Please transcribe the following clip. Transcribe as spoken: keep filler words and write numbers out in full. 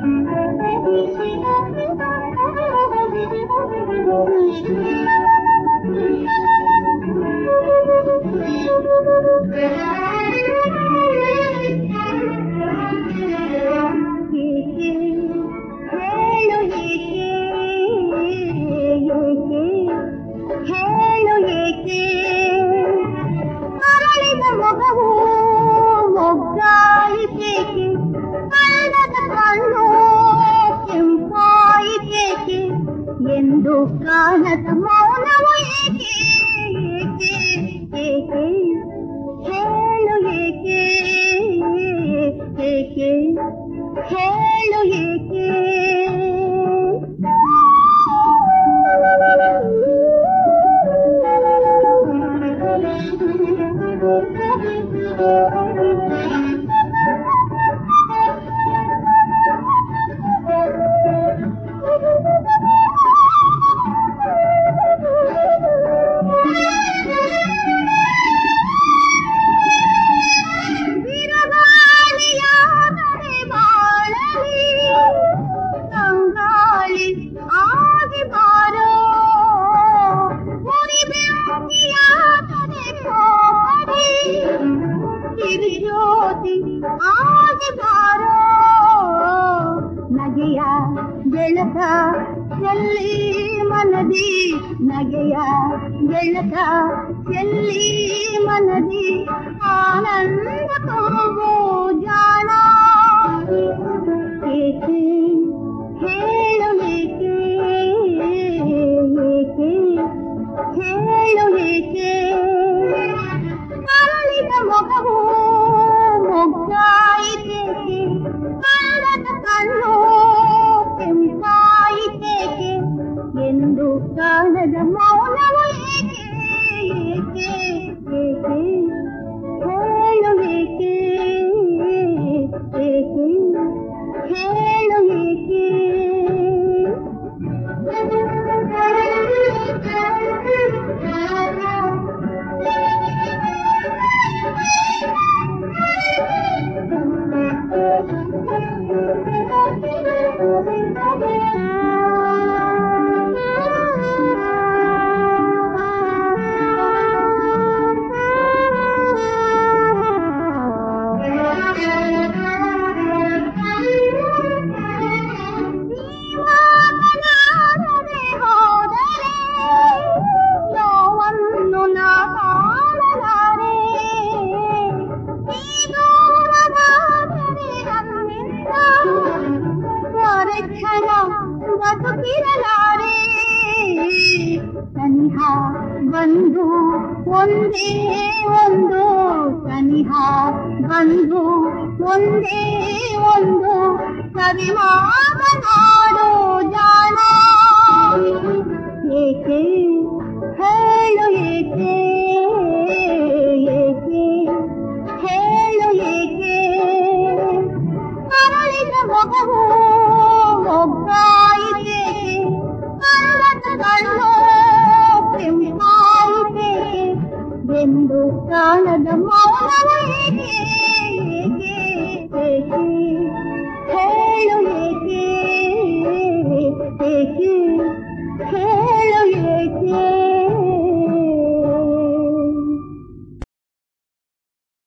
ಹೇಳು ಏಕೆ ಅರಳಿದ ಮೊಗವು ಮೊಗ್ಗಾಯಿತೇಕೆ ಕಳೆದ ಕಣ್ಣು ಕೆಂಪಾಯಿತೇಕೆ ಎಂದು ಕಾಣದ ಮೌನವು ಏಕೆ ಏಕೆ ಏಕೆ ಹೇಳು ಏಕೆ ಏಕೆ ಹೇಳು ಏಕೆ ನಗೆಯ ಬೆಳಕ ಚೆಲ್ಲಿ ಮನದಿ ನಗೆಯ ಬೆಳಕ ಚೆಲ್ಲಿ ಮನದಿ ಆನಂದ ತುಂಬು ಜಾಣ ಏಕೆ ಹೇಳು ಏಕೆ ಏಕೆ ಹೇಳು ಏಕೆ ಅರಳಿದ ಮೊಗವು ಮೊಗ್ಗಾಯಿತೇಕೆ ಕಳೆದ ಕಣ್ಣು ಕೆಂಪಾಯಿತೇಕೆ ಎಂದು ಕಾಣದ ಮೌನವು ಏಕೆ ಏಕೆ ಏಕೆ ಹೇಳು ಏಕೆ ಏಕೆ ಹೇಳು ಏಕೆ ಬದುಕಿರಲಾರೆ ಸನಿಹ ಬಂದು ಒಂದೇ ಒಂದು ಸನಿಹ ಬಂದು ಒಂದೇ ಒಂದು ಸವಿ ಮಾತನಾಡು ಜಾಣ ಏಕೆ ಹೇಳು ಏಕೆ ಏಕೆ ಹೇಳು ಏಕೆ ಅರಳಿದ ಮೊಗವು ಮೊಗ್ಗಾಯಿತೇಕೆ ಕಳೆದ ಕಣ್ಣು ಕೆಂಪಾಯಿತೇಕೆ ಎಂದು ಕಾಣದ ಮೌನವು ಏಕೆ ಏಕೆ ಏಕೆ ಹೇಳು ಏಕೆ ಏಕೆ